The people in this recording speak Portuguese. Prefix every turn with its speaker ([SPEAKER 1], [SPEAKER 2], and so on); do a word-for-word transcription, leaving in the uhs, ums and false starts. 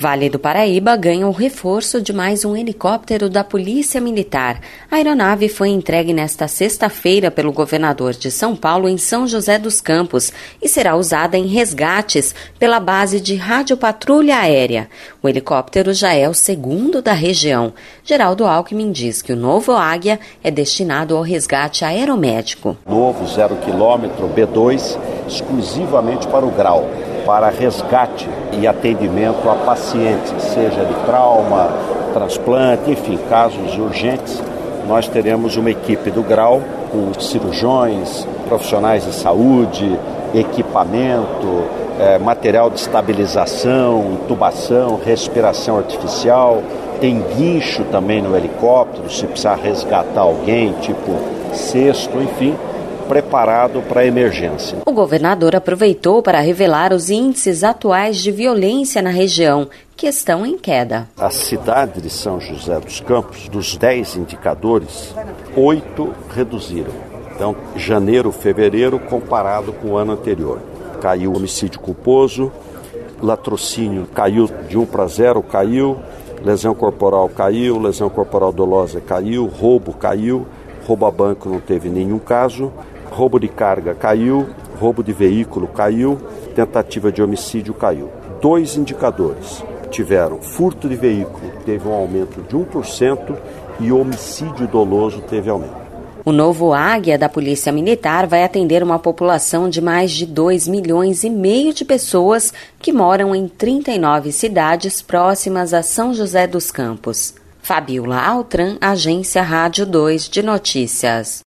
[SPEAKER 1] Vale do Paraíba ganha o reforço de mais um helicóptero da Polícia Militar. A aeronave foi entregue nesta sexta-feira pelo governador de São Paulo em São José dos Campos e será usada em resgates pela base de radiopatrulha aérea. O helicóptero já é o segundo da região. Geraldo Alckmin diz que o novo Águia é destinado ao resgate aeromédico.
[SPEAKER 2] Novo zero quilômetro B dois, exclusivamente para o grau, para resgate e atendimento a pacientes, seja de trauma, transplante, enfim, casos urgentes. Nós teremos uma equipe do grau com cirurgiões, profissionais de saúde, equipamento, é, material de estabilização, intubação, respiração artificial. Tem guincho também no helicóptero, se precisar resgatar alguém, tipo cesto, enfim, preparado para a emergência.
[SPEAKER 1] O governador aproveitou para revelar os índices atuais de violência na região, que estão em queda.
[SPEAKER 2] A cidade de São José dos Campos, dos dez indicadores, oito reduziram. Então, janeiro, fevereiro, comparado com o ano anterior. Caiu o homicídio culposo, latrocínio caiu de um para zero, caiu, lesão corporal caiu, lesão corporal dolosa caiu, roubo caiu, roubo a banco não teve nenhum caso, roubo de carga caiu, roubo de veículo caiu, tentativa de homicídio caiu. Dois indicadores tiveram: furto de veículo teve um aumento de um por cento e homicídio doloso teve aumento.
[SPEAKER 1] O novo Águia da Polícia Militar vai atender uma população de mais de dois milhões e meio de pessoas que moram em trinta e nove cidades próximas a São José dos Campos. Fabiola Altran, Agência Rádio dois de Notícias.